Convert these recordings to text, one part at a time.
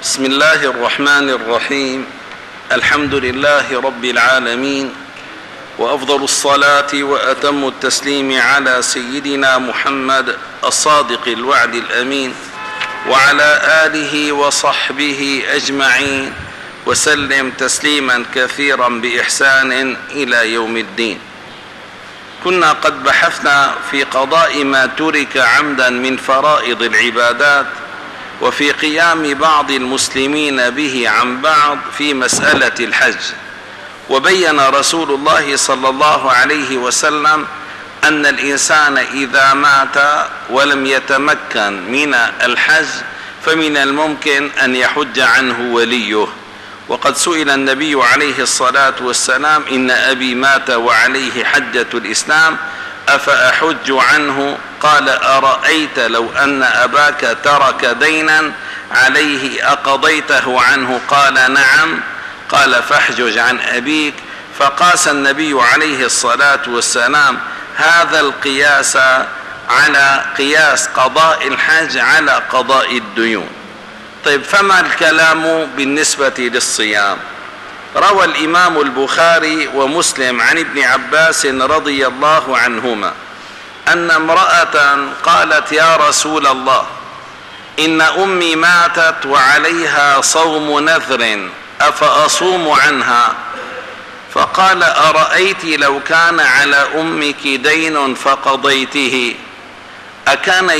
بسم الله الرحمن الرحيم. الحمد لله رب العالمين، وأفضل الصلاة وأتم التسليم على سيدنا محمد الصادق الوعد الأمين، وعلى آله وصحبه أجمعين، وسلم تسليما كثيرا بإحسان إلى يوم الدين. كنا قد بحثنا في قضاء ما ترك عمدا من فرائض العبادات، وفي قيام بعض المسلمين به عن بعض في مسألة الحج. وبين رسول الله صلى الله عليه وسلم أن الإنسان إذا مات ولم يتمكن من الحج فمن الممكن أن يحج عنه وليه. وقد سئل النبي عليه الصلاة والسلام: إن أبي مات وعليه حجة الإسلام أفأحج عنه؟ قال: أرأيت لو أن أباك ترك دينا عليه أقضيته عنه؟ قال: نعم. قال: فاحجج عن أبيك. فقاس النبي عليه الصلاة والسلام هذا القياس على قياس قضاء الحج على قضاء الديون. طيب، فما الكلام بالنسبة للصيام؟ روى الإمام البخاري ومسلم عن ابن عباس رضي الله عنهما أن امرأة قالت: يا رسول الله، إن أمي ماتت وعليها صوم نذر أفأصوم عنها؟ فقال: أرأيت لو كان على أمك دين فقضيته أكان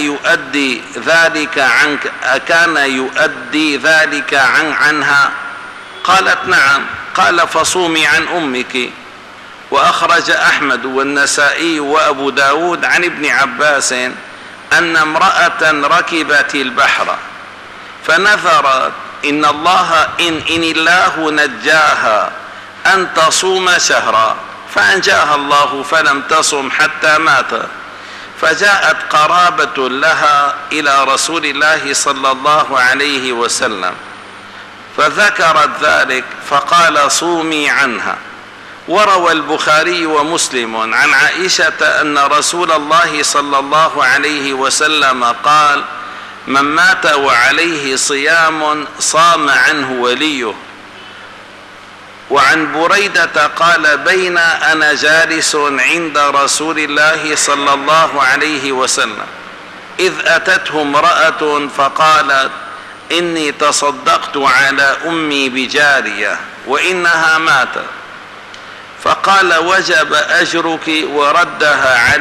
يؤدي ذلك عنها؟ قالت: نعم. قال: فصومي عن أمك. وأخرج أحمد والنسائي وأبو داود عن ابن عباس أن امرأة ركبت البحر فنذرت إن الله نجاها أن تصوم شهرا، فأنجاها الله فلم تصم حتى مات. فجاءت قرابة لها إلى رسول الله صلى الله عليه وسلم فذكرت ذلك فقال: صومي عنها. وروى البخاري ومسلم عن عائشة أن رسول الله صلى الله عليه وسلم قال: من مات وعليه صيام صام عنه وليه. وعن بريدة قال: بين أنا جالس عند رسول الله صلى الله عليه وسلم إذ أتته امرأة فقالت: إني تصدقت على أمي بجارية وإنها ماتت. فقال: وجب أجرك وردها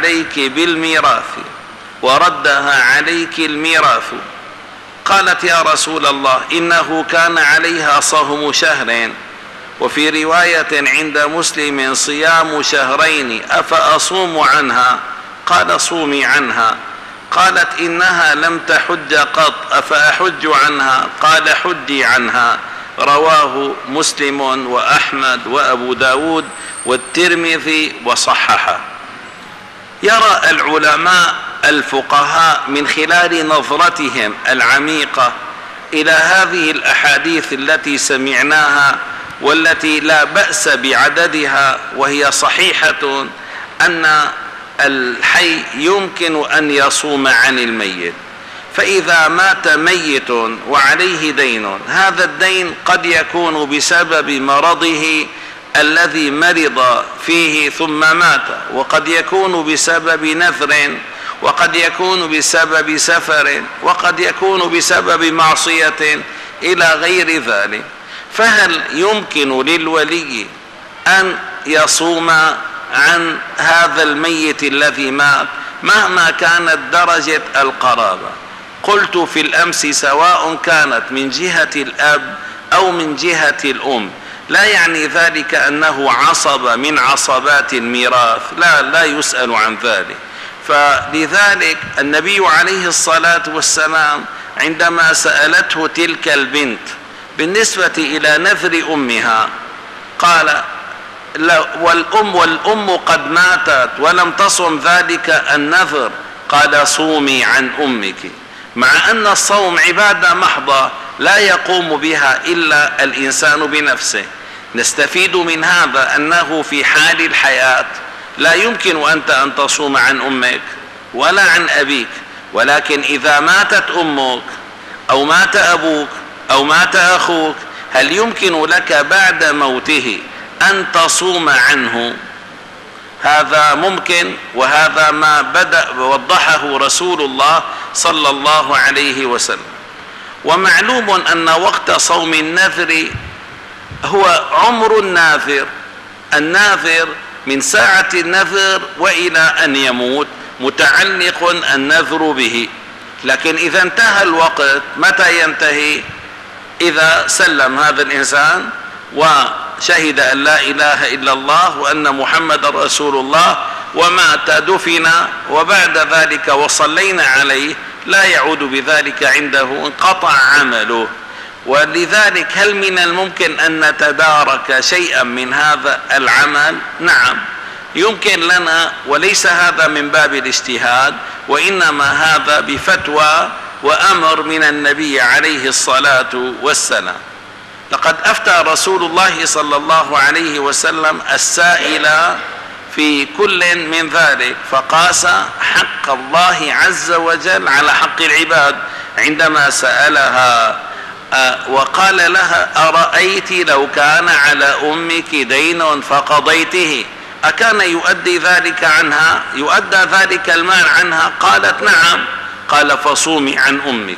عليك الميراث. قالت: يا رسول الله، إنه كان عليها صوم شهر، وفي رواية عند مسلم صيام شهرين، أفأصوم عنها؟ قال: صومي عنها. قالت: إنها لم تحج قط أفأحج عنها؟ قال: حجي عنها. رواه مسلم وأحمد وأبو داود والترمذي وصححه. يرى العلماء الفقهاء من خلال نظرتهم العميقة إلى هذه الأحاديث التي سمعناها والتي لا بأس بعددها وهي صحيحة، أن الحي يمكن أن يصوم عن الميت. فإذا مات ميت وعليه دين، هذا الدين قد يكون بسبب مرضه الذي مرض فيه ثم مات، وقد يكون بسبب نذر، وقد يكون بسبب سفر، وقد يكون بسبب معصية إلى غير ذلك. فهل يمكن للولي أن يصوم عن هذا الميت الذي مات مهما كانت درجة القرابة؟ قلت في الأمس: سواء كانت من جهة الأب أو من جهة الأم، لا يعني ذلك أنه عصب من عصبات الميراث، لا يسأل عن ذلك. فلذلك النبي عليه الصلاة والسلام عندما سألته تلك البنت بالنسبة إلى نذر أمها قال: والأم قد ماتت ولم تصم ذلك النذر. قال: صومي عن أمك. مع أن الصوم عبادة محضة لا يقوم بها إلا الإنسان بنفسه. نستفيد من هذا أنه في حال الحياة لا يمكن أنت أن تصوم عن أمك ولا عن أبيك، ولكن إذا ماتت أمك أو مات أبوك أو مات أخوك، هل يمكن لك بعد موته أن تصوم عنه؟ هذا ممكن، وهذا ما بدأ وضحه رسول الله صلى الله عليه وسلم. ومعلوم أن وقت صوم النذر هو عمر الناذر، الناذر من ساعة النذر وإلى أن يموت متعلق النذر به. لكن إذا انتهى الوقت، متى ينتهي؟ إذا سلم هذا الإنسان وشهد أن لا إله إلا الله وأن محمد رسول الله ومات دفن، وبعد ذلك وصلينا عليه، لا يعود بذلك عنده، انقطع عمله. ولذلك هل من الممكن أن نتدارك شيئا من هذا العمل؟ نعم يمكن لنا، وليس هذا من باب الاجتهاد، وإنما هذا بفتوى وأمر من النبي عليه الصلاة والسلام. لقد أفتى رسول الله صلى الله عليه وسلم السائل في كل من ذلك، فقاس حق الله عز وجل على حق العباد عندما سألها وقال لها: أرأيت لو كان على أمك دين فقضيته أكان يؤدي ذلك عنها، يؤدى ذلك المال عنها؟ قالت: نعم. قال: فصومي عن أمك.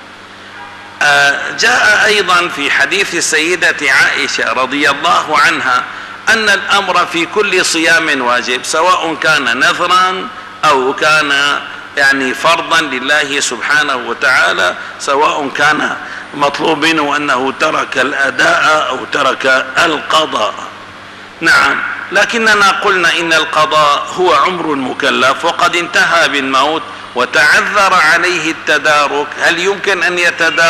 جاء أيضا في حديث السيدة عائشة رضي الله عنها أن الأمر في كل صيام واجب، سواء كان نذرا أو كان يعني فرضا لله سبحانه وتعالى، سواء كان مطلوب منه أنه ترك الأداء أو ترك القضاء. نعم، لكننا قلنا إن القضاء هو عمر المكلف وقد انتهى بالموت وتعذر عليه التدارك. هل يمكن أن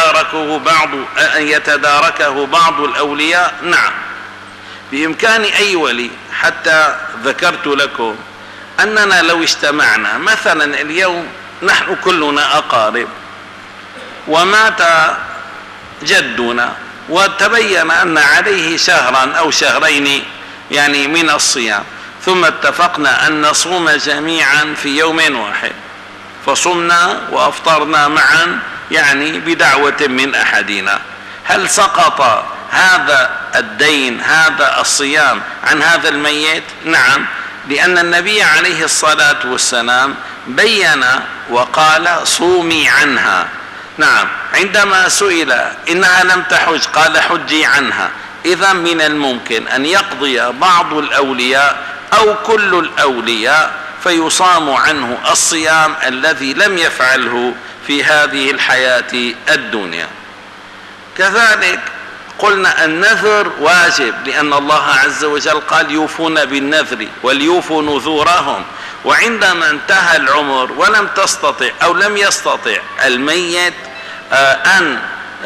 يتداركه بعض الأولياء؟ نعم، بإمكان أي ولي. حتى ذكرت لكم أننا لو اجتمعنا مثلا اليوم، نحن كلنا أقارب، ومات جدنا وتبين أن عليه شهرا أو شهرين يعني من الصيام، ثم اتفقنا أن نصوم جميعا في يوم واحد، فصمنا وأفطرنا معا يعني بدعوة من أحدنا، هل سقط هذا الدين، هذا الصيام عن هذا الميت؟ نعم، لأن النبي عليه الصلاة والسلام بين وقال: صومي عنها. نعم، عندما سئل إنها لم تحج قال: حجي عنها. إذا من الممكن أن يقضي بعض الأولياء أو كل الأولياء فيصام عنه الصيام الذي لم يفعله في هذه الحياة الدنيا. كذلك قلنا النذر واجب، لأن الله عز وجل قال: يوفون بالنذر وليوفوا نذورهم. وعندما انتهى العمر ولم تستطع أو لم يستطع الميت أن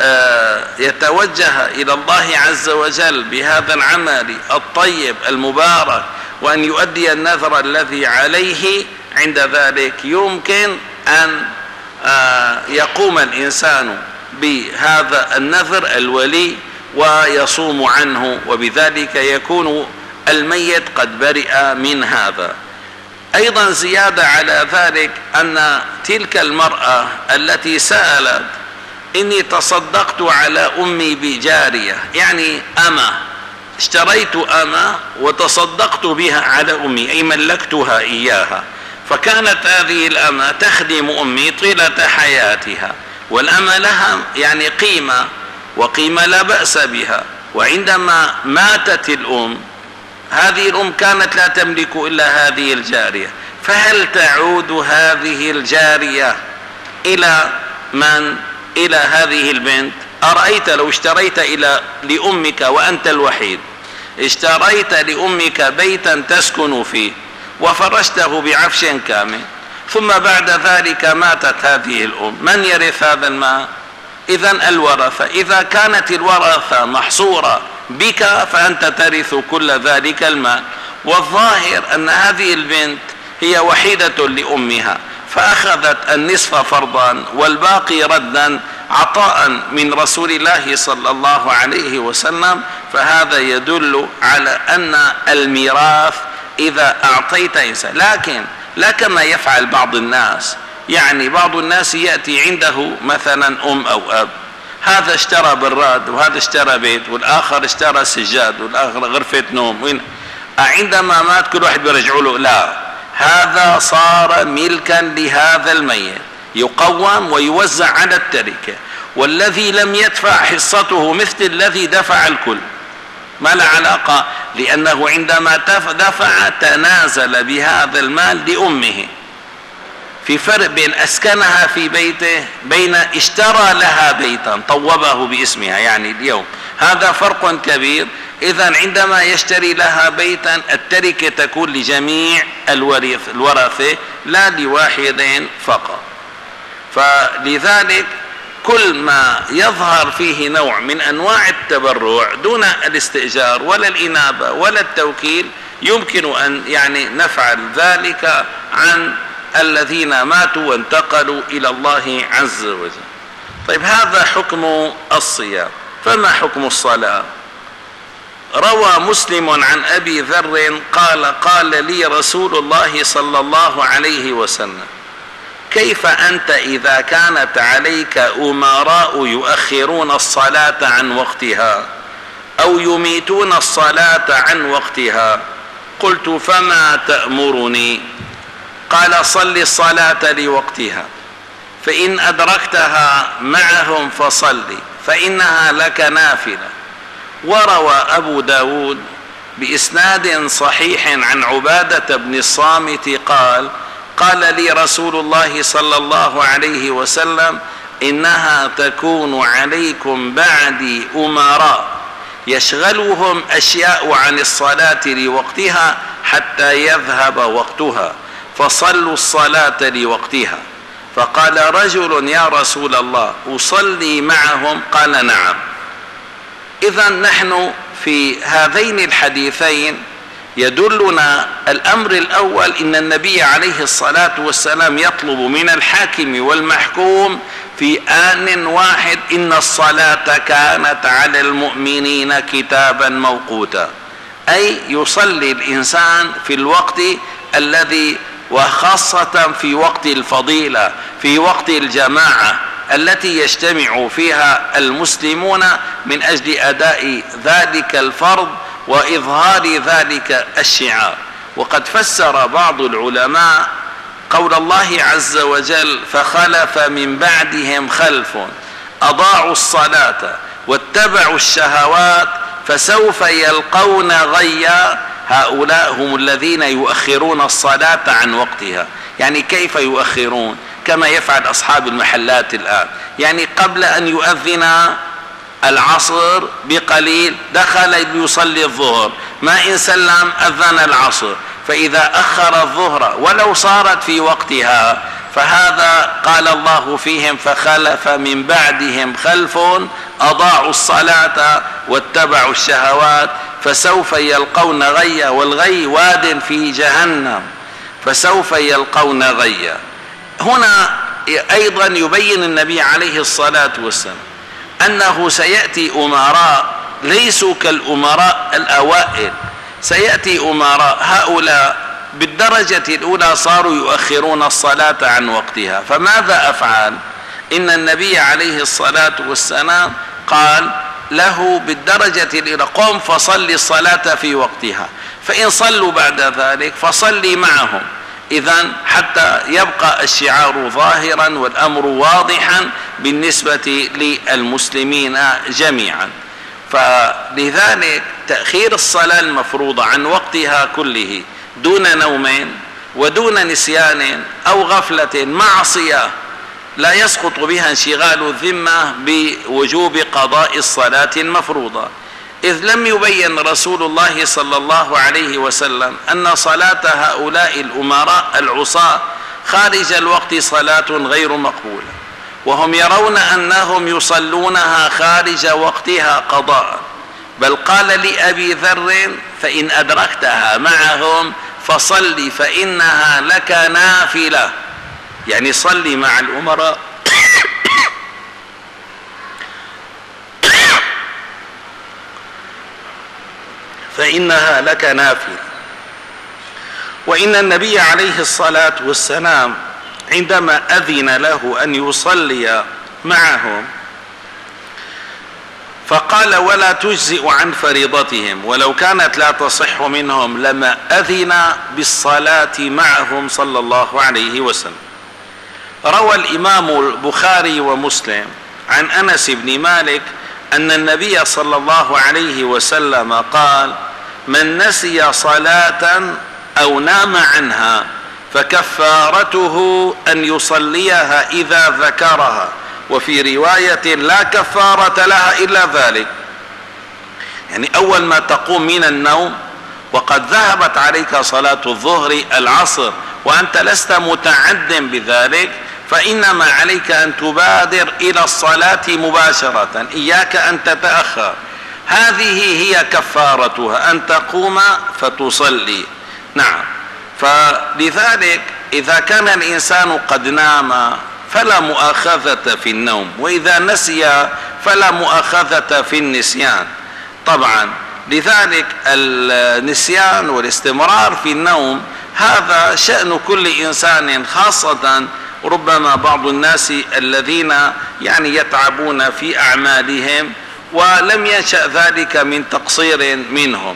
يتوجه إلى الله عز وجل بهذا العمل الطيب المبارك وأن يؤدي النذر الذي عليه، عند ذلك يمكن أن يقوم الإنسان بهذا النذر الولي ويصوم عنه، وبذلك يكون الميت قد برئ من هذا. أيضا زيادة على ذلك أن تلك المرأة التي سألت: إني تصدقت على أمي بجارية، يعني أمة، اشتريت أمة وتصدقت بها على أمي، أي ملكتها إياها، فكانت هذه الأمة تخدم أمي طيلة حياتها، والأمة لها يعني قيمة، وقيمة لا بأس بها. وعندما ماتت الأم، هذه الأم كانت لا تملك إلا هذه الجارية، فهل تعود هذه الجارية إلى من؟ إلى هذه البنت. أرأيت لو اشتريت لأمك وأنت الوحيد، اشتريت لأمك بيتا تسكن فيه وفرشته بعفش كامل، ثم بعد ذلك ماتت هذه الأم، من يرث هذا المال؟ إذن الورثة. إذا كانت الورثة محصورة بك فأنت ترث كل ذلك المال. والظاهر أن هذه البنت هي وحيدة لأمها، فأخذت النصف فرضا والباقي ردا عطاء من رسول الله صلى الله عليه وسلم. فهذا يدل على أن الميراث إذا أعطيت إنسان، لكن لا كما يفعل بعض الناس، يعني بعض الناس يأتي عنده مثلا أم أو أب، هذا اشترى براد وهذا اشترى بيت والآخر اشترى سجاد والآخر غرفة نوم، عندما مات كل واحد بيرجعوا له؟ لا، هذا صار ملكا لهذا الميت، يقوم ويوزع على التركة، والذي لم يدفع حصته مثل الذي دفع الكل، ما له علاقة، لأنه عندما دفع تنازل بهذا المال لأمه. في فرق بين أسكنها في بيته بين اشترى لها بيتا طوبه باسمها، يعني اليوم هذا فرق كبير. إذن عندما يشتري لها بيتا التركة تكون لجميع الورثة لا لواحد فقط. فلذلك كل ما يظهر فيه نوع من أنواع التبرع دون الاستئجار ولا الإنابة ولا التوكيل يمكن أن نفعل ذلك عن الذين ماتوا وانتقلوا إلى الله عز وجل. طيب، هذا حكم الصيام. فما حكم الصلاة؟ روى مسلم عن أبي ذر قال لي رسول الله صلى الله عليه وسلم: كيف أنت إذا كانت عليك أمراء يؤخرون الصلاة عن وقتها أو يميتون الصلاة عن وقتها؟ قلت: فما تأمرني؟ قال: صل الصلاة لوقتها، فإن أدركتها معهم فصل، فإنها لك نافلة. وروى أبو داود بإسناد صحيح عن عبادة بن الصامت قال لي رسول الله صلى الله عليه وسلم: إنها تكون عليكم بعدي أمراء يشغلهم أشياء عن الصلاة لوقتها حتى يذهب وقتها، فصلوا الصلاة لوقتها. فقال رجل: يا رسول الله، أصلي معهم؟ قال: نعم. إذن نحن في هذين الحديثين يدلنا الأمر الأول إن النبي عليه الصلاة والسلام يطلب من الحاكم والمحكوم في آن واحد: إن الصلاة كانت على المؤمنين كتابا موقوتا، أي يصلي الإنسان في الوقت الذي، وخاصة في وقت الفضيلة، في وقت الجماعة التي يجتمع فيها المسلمون من أجل أداء ذلك الفرض وإظهار ذلك الشعار. وقد فسر بعض العلماء قول الله عز وجل: فخلف من بعدهم خلف أضاعوا الصلاة واتبعوا الشهوات فسوف يلقون غيا، هؤلاء هم الذين يؤخرون الصلاة عن وقتها. يعني كيف يؤخرون؟ كما يفعل أصحاب المحلات الآن، يعني قبل أن يؤذن العصر بقليل دخل ليصلي الظهر، ما إن سلم أذن العصر، فإذا أخر الظهر ولو صارت في وقتها فهذا قال الله فيهم: فخلف من بعدهم خلف أضاعوا الصلاة واتبعوا الشهوات فسوف يلقون غيا، والغي واد في جهنم، فسوف يلقون غيا. هنا أيضا يبين النبي عليه الصلاة والسلام أنه سيأتي أمراء ليسوا كالأمراء الأوائل، سيأتي أمراء هؤلاء بالدرجة الأولى صاروا يؤخرون الصلاة عن وقتها، فماذا أفعل؟ إن النبي عليه الصلاة والسلام قال له بالدرجة الأولى: قم فصل الصلاة في وقتها، فإن صلوا بعد ذلك فصلي معهم. إذن حتى يبقى الشعار ظاهرا والأمر واضحا بالنسبة للمسلمين جميعا. فلذلك تأخير الصلاة المفروضة عن وقتها كله دون نوم ودون نسيان أو غفلة معصية لا يسقط بها انشغال الذمة بوجوب قضاء الصلاة المفروضة، إذ لم يبين رسول الله صلى الله عليه وسلم أن صلاة هؤلاء الأمراء العصاة خارج الوقت صلاة غير مقبولة، وهم يرون أنهم يصلونها خارج وقتها قضاء، بل قال لأبي ذر: فإن أدركتها معهم فصل فإنها لك نافلة، يعني صلي مع الأمراء فإنها لك نافلة. وإن النبي عليه الصلاة والسلام عندما أذن له أن يصلي معهم فقال ولا تجزئ عن فريضتهم، ولو كانت لا تصح منهم لما أذن بالصلاة معهم صلى الله عليه وسلم. روى الإمام البخاري ومسلم عن أنس بن مالك أن النبي صلى الله عليه وسلم قال من نسي صلاة أو نام عنها فكفارته أن يصليها إذا ذكرها، وفي رواية لا كفارة لها إلا ذلك. يعني أول ما تقوم من النوم وقد ذهبت عليك صلاة الظهر العصر وأنت لست متعد بذلك، فإنما عليك أن تبادر إلى الصلاة مباشرة، إياك أن تتأخر. هذه هي كفارتها، أن تقوم فتصلي. نعم، فلذلك إذا كان الإنسان قد نام فلا مؤاخذة في النوم، وإذا نسي فلا مؤاخذة في النسيان. طبعا لذلك النسيان والاستمرار في النوم هذا شأن كل إنسان، خاصة ربما بعض الناس الذين يعني يتعبون في أعمالهم ولم ينشأ ذلك من تقصير منهم.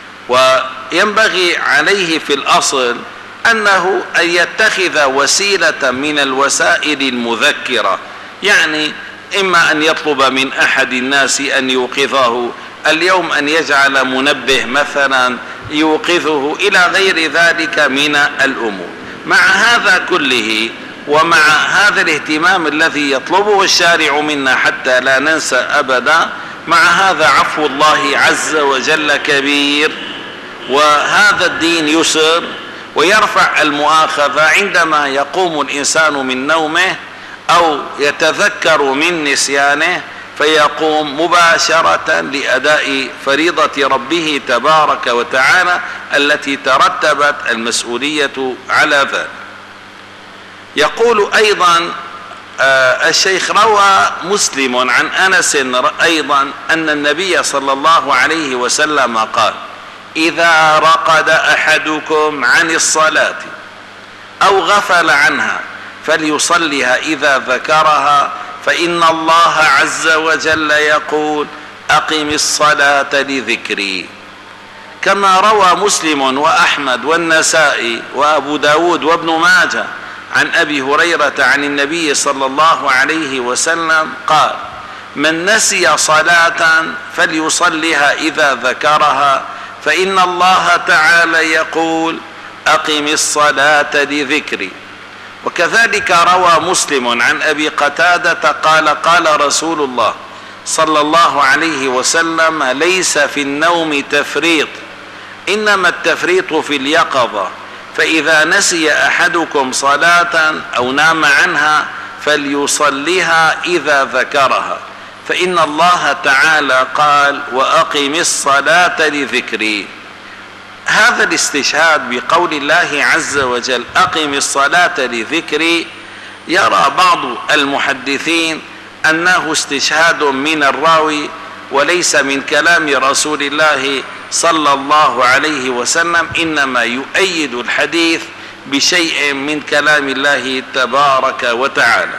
وينبغي عليه في الأصل أنه أن يتخذ وسيلة من الوسائل المذكرة، يعني إما أن يطلب من أحد الناس أن يوقظه اليوم، أن يجعل منبه مثلا يوقظه إلى غير ذلك من الأمور. مع هذا كله ومع هذا الاهتمام الذي يطلبه الشارع منا حتى لا ننسى أبدا، مع هذا عفو الله عز وجل كبير، وهذا الدين يسر ويرفع المؤاخذة عندما يقوم الإنسان من نومه أو يتذكر من نسيانه فيقوم مباشرة لأداء فريضة ربه تبارك وتعالى التي ترتبت المسؤولية على ذلك. يقول أيضا الشيخ روى مسلم عن أنس أيضا أن النبي صلى الله عليه وسلم قال إذا رقد أحدكم عن الصلاة أو غفل عنها فليصلها إذا ذكرها، فإن الله عز وجل يقول أقم الصلاة لذكري. كما روى مسلم وأحمد والنسائي وأبو داود وابن ماجه عن أبي هريرة عن النبي صلى الله عليه وسلم قال من نسي صلاة فليصلها إذا ذكرها، فإن الله تعالى يقول أقم الصلاة لذكري. وكذلك روى مسلم عن أبي قتادة قال قال رسول الله صلى الله عليه وسلم ليس في النوم تفريط، إنما التفريط في اليقظة، فإذا نسي أحدكم صلاة أو نام عنها فليصليها إذا ذكرها، فإن الله تعالى قال وأقم الصلاة لذكري. هذا الاستشهاد بقول الله عز وجل أقم الصلاة لذكري يرى بعض المحدثين أنه استشهاد من الراوي وليس من كلام رسول الله صلى الله عليه وسلم، إنما يؤيد الحديث بشيء من كلام الله تبارك وتعالى.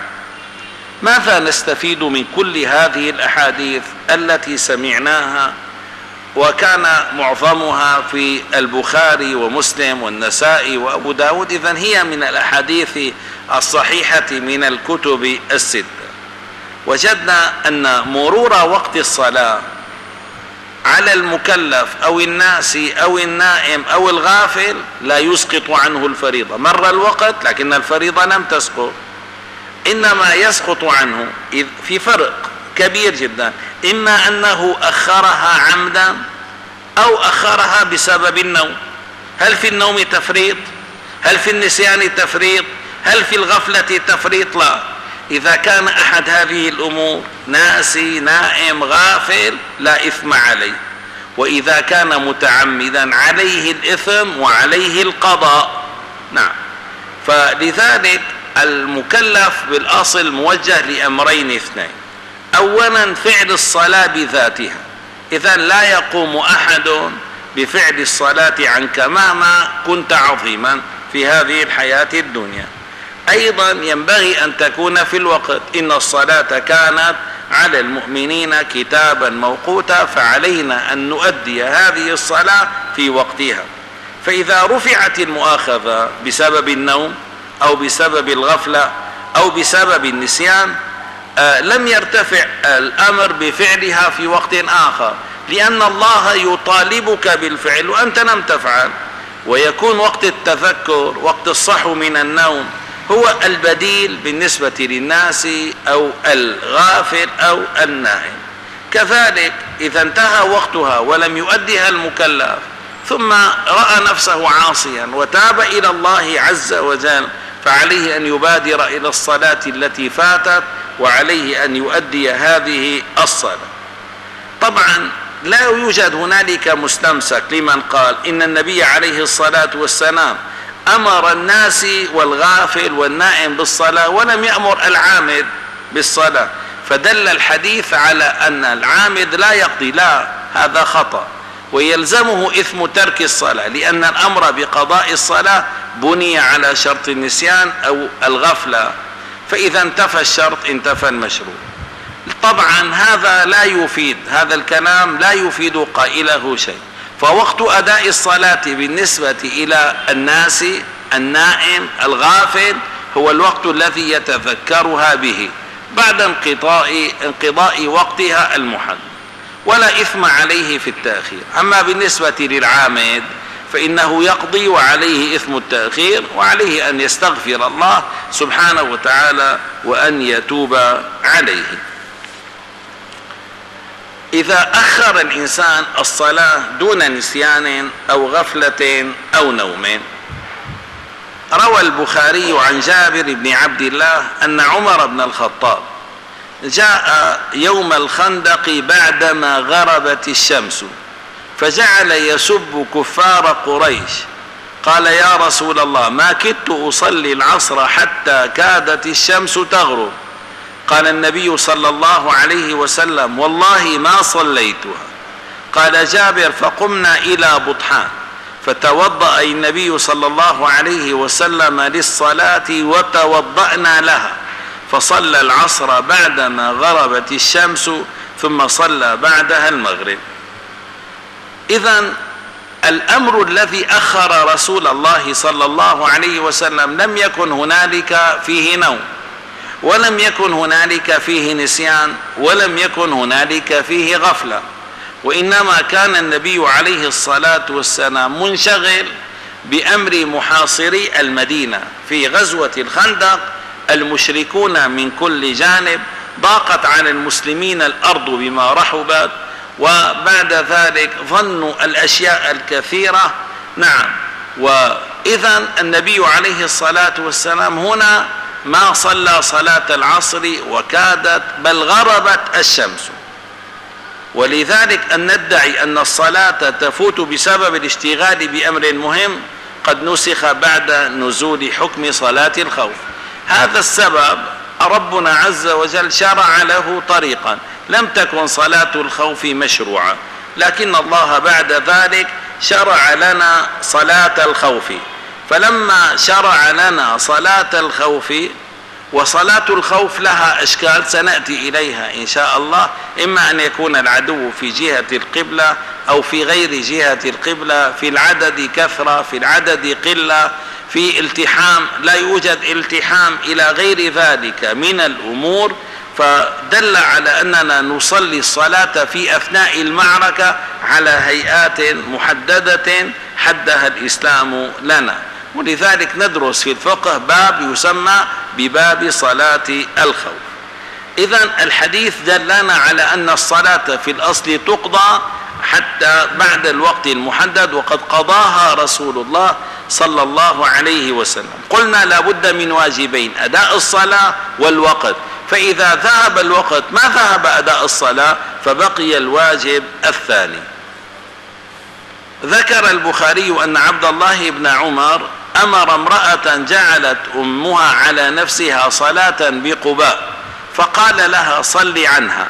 ماذا نستفيد من كل هذه الأحاديث التي سمعناها وكان معظمها في البخاري ومسلم والنسائي وأبو داود؟ إذن هي من الأحاديث الصحيحة من الكتب الستة. وجدنا أن مرور وقت الصلاة على المكلف أو الناس أو النائم أو الغافل لا يسقط عنه الفريضة. مر الوقت لكن الفريضة لم تسقط، إنما يسقط عنه في فرق كبير جدا، إما أنه أخرها عمدا أو أخرها بسبب النوم. هل في النوم تفريط؟ هل في النسيان تفريط؟ هل في الغفلة تفريط؟ لا. إذا كان أحد هذه الأمور ناسي نائم غافل لا إثم عليه، وإذا كان متعمدا عليه الإثم وعليه القضاء. نعم، فلذلك المكلف بالأصل موجه لأمرين اثنين: أولا فعل الصلاة بذاتها، إذن لا يقوم أحد بفعل الصلاة عنك مهما كنت عظيما في هذه الحياة الدنيا. أيضا ينبغي أن تكون في الوقت، إن الصلاة كانت على المؤمنين كتابا موقوتا فعلينا أن نؤدي هذه الصلاة في وقتها. فإذا رفعت المؤاخذة بسبب النوم أو بسبب الغفلة أو بسبب النسيان لم يرتفع الأمر بفعلها في وقت آخر، لأن الله يطالبك بالفعل وأنت لم تفعل، ويكون وقت التذكر وقت الصحو من النوم هو البديل بالنسبة للناس أو الغافل أو النائم. كذلك إذا انتهى وقتها ولم يؤدها المكلف ثم رأى نفسه عاصيا وتاب إلى الله عز وجل فعليه أن يبادر إلى الصلاة التي فاتت، وعليه أن يؤدي هذه الصلاة. طبعا لا يوجد هنالك مستمسك لمن قال إن النبي عليه الصلاة والسلام أمر الناس والغافل والنائم بالصلاة ولم يأمر العامد بالصلاة، فدل الحديث على أن العامد لا يقضي. لا، هذا خطأ ويلزمه إثم ترك الصلاة، لأن الأمر بقضاء الصلاة بني على شرط النسيان أو الغفلة، فإذا انتفى الشرط انتفى المشروع. طبعا هذا لا يفيد، هذا الكلام لا يفيد قائله شيء. فوقت أداء الصلاة بالنسبة إلى الناس النائم الغافل هو الوقت الذي يتذكرها به بعد انقضاء وقتها المحدد، ولا إثم عليه في التأخير. أما بالنسبة للعامد فإنه يقضي وعليه إثم التأخير، وعليه أن يستغفر الله سبحانه وتعالى وأن يتوب عليه. إذا أخر الإنسان الصلاة دون نسيان أو غفلة أو نوم، روى البخاري عن جابر بن عبد الله أن عمر بن الخطاب جاء يوم الخندق بعدما غربت الشمس فجعل يسب كفار قريش، قال: يا رسول الله، ما كدت أصلي العصر حتى كادت الشمس تغرب. قال النبي صلى الله عليه وسلم: والله ما صليتها. قال جابر: فقمنا إلى بطحان فتوضأ النبي صلى الله عليه وسلم للصلاة وتوضأنا لها، فصلى العصر بعدما غربت الشمس ثم صلى بعدها المغرب. إذن الأمر الذي أخر رسول الله صلى الله عليه وسلم لم يكن هنالك فيه نوم، ولم يكن هنالك فيه نسيان، ولم يكن هنالك فيه غفلة، وإنما كان النبي عليه الصلاة والسلام منشغل بأمر محاصري المدينة. في غزوة الخندق المشركون من كل جانب، ضاقت على المسلمين الأرض بما رحبت، وبعد ذلك ظنوا الأشياء الكثيرة. نعم، وإذن النبي عليه الصلاة والسلام هنا ما صلى صلاة العصر وكادت بل غربت الشمس. ولذلك أن ندعي أن الصلاة تفوت بسبب الاشتغال بأمر مهم قد نسخ بعد نزول حكم صلاة الخوف. هذا السبب ربنا عز وجل شرع له طريقا، لم تكن صلاة الخوف مشروعة، لكن الله بعد ذلك شرع لنا صلاة الخوف. فلما شرع لنا صلاة الخوف، وصلاة الخوف لها أشكال سنأتي إليها إن شاء الله، إما أن يكون العدو في جهة القبلة أو في غير جهة القبلة، في العدد كثرة، في العدد قلة، في التحام لا يوجد التحام، إلى غير ذلك من الأمور. فدل على أننا نصلي الصلاة في أثناء المعركة على هيئات محددة حدها الإسلام لنا، ولذلك ندرس في الفقه باب يسمى بباب صلاة الخوف. إذن الحديث دلنا على أن الصلاة في الأصل تقضى حتى بعد الوقت المحدد، وقد قضاها رسول الله صلى الله عليه وسلم. قلنا لا بد من واجبين: أداء الصلاة والوقت، فإذا ذهب الوقت ما ذهب أداء الصلاة، فبقي الواجب الثاني. ذكر البخاري أن عبد الله بن عمر أمر امرأة جعلت أمها على نفسها صلاة بقباء، فقال لها: صل عنها.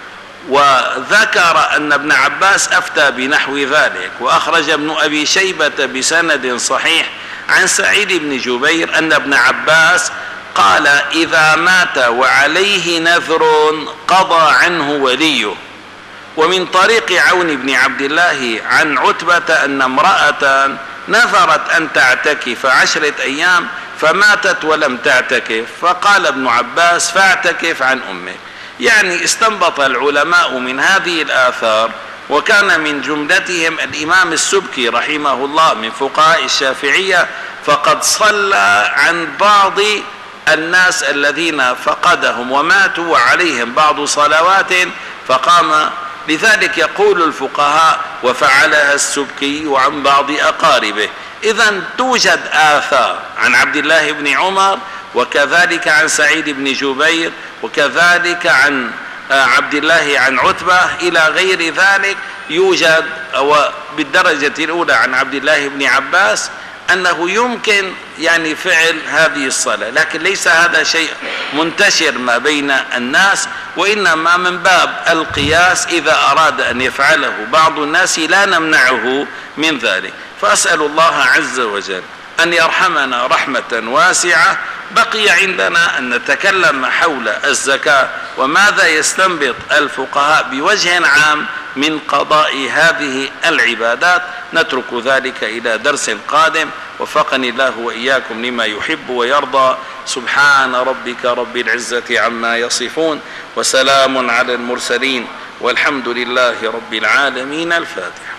وذكر أن ابن عباس أفتى بنحو ذلك. وأخرج ابن أبي شيبة بسند صحيح عن سعيد بن جبير أن ابن عباس قال إذا مات وعليه نذر قضى عنه وليه. ومن طريق عون بن عبد الله عن عتبة أن امرأة نذرت أن تعتكف 10 أيام فماتت ولم تعتكف، فقال ابن عباس فاعتكف عن أمك. يعني استنبط العلماء من هذه الآثار، وكان من جملتهم الإمام السبكي رحمه الله من فقهاء الشافعية، فقد صلى عن بعض الناس الذين فقدهم وماتوا وعليهم بعض صلوات فقام. لذلك يقول الفقهاء وفعلها السبكي عن بعض أقاربه. إذن توجد آثار عن عبد الله بن عمر، وكذلك عن سعيد بن جبير، وكذلك عن عبد الله عن عتبة إلى غير ذلك. يوجد بالدرجة الأولى عن عبد الله بن عباس أنه يمكن يعني فعل هذه الصلاة، لكن ليس هذا شيء منتشر ما بين الناس، وإنما من باب القياس إذا أراد أن يفعله بعض الناس لا نمنعه من ذلك. فأسأل الله عز وجل أن يرحمنا رحمة واسعة. بقي عندنا أن نتكلم حول الزكاة وماذا يستنبط الفقهاء بوجه عام من قضاء هذه العبادات. نترك ذلك إلى درس قادم، وفقني الله وإياكم لما يحب ويرضى. سبحان ربك رب العزة عما يصفون، وسلام على المرسلين، والحمد لله رب العالمين. الفاتحة.